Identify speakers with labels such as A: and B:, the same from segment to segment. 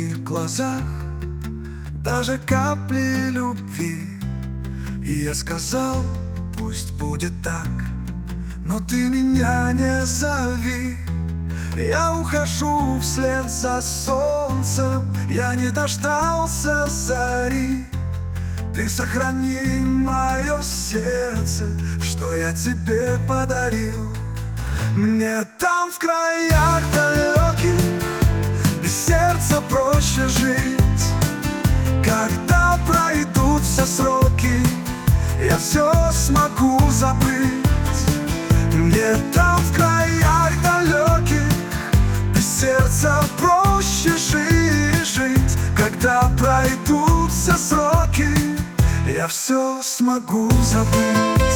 A: твоих глазах даже капли любви. И я сказал, пусть будет так, но ты меня не зови. Я ухожу вслед за солнцем, я не дождался зари. Ты сохрани мое сердце, что я тебе подарил. Мне там в краях далеких без сердца проще жить. Когда пройдут все сроки, я все смогу забыть. Мне там в краях далеких без сердца проще жить. Когда пройдут все сроки, я все смогу забыть.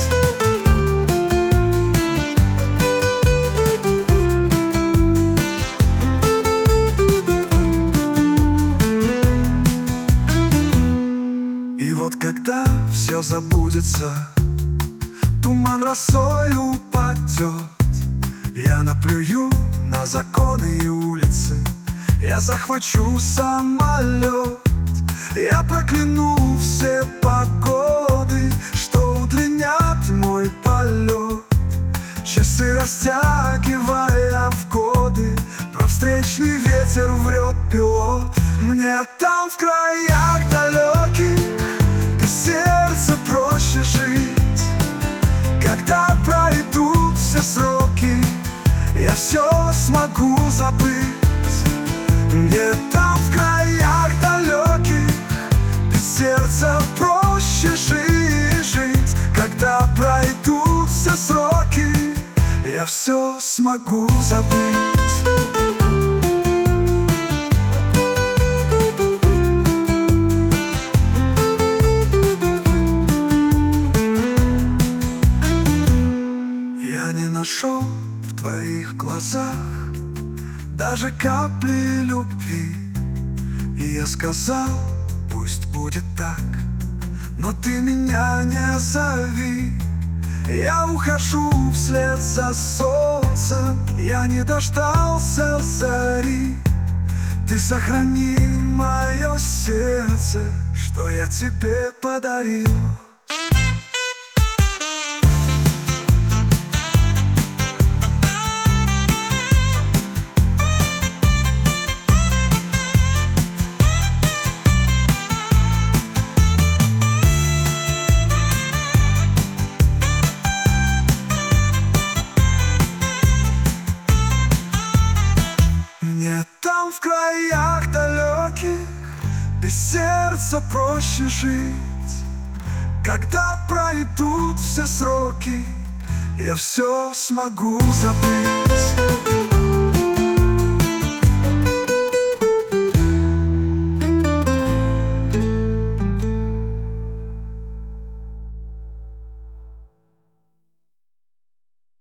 A: И вот когда все забудется, туман росой упадет, я наплюю на законы и улицы, я захвачу самолет. Я прокляну все погоды, что удлинят мой полет, часы растягивая в годы. Про встречный ветер врет пилот. Мне там в краях далеких без сердца проще жить. Когда пройдут все сроки, я все смогу забыть. Мне там в краях далеких без сердца проще жить. Когда пройдут все сроки, я все смогу забыть. Я не нашел в твоих глазах даже капли любви. И я сказал, пусть будет так, но ты меня не зови. Я ухожу вслед за солнцем, я не дождался зари. Ты сохрани мое сердце, что я тебе подарил. Мне там в краях далеких без сердца проще жить. Когда пройдут все сроки, я все смогу забыть.